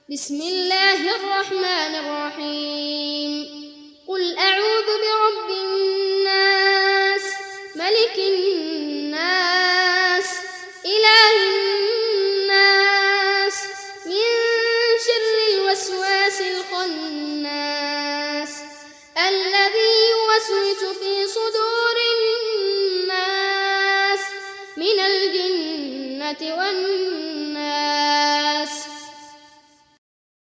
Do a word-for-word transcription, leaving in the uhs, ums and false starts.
بسم الله الرحمن الرحيم قل أعوذ برب الناس ملك الناس إله الناس من شر الوسواس الخناس الذي يوسوس في صدور الناس من الجنة والناس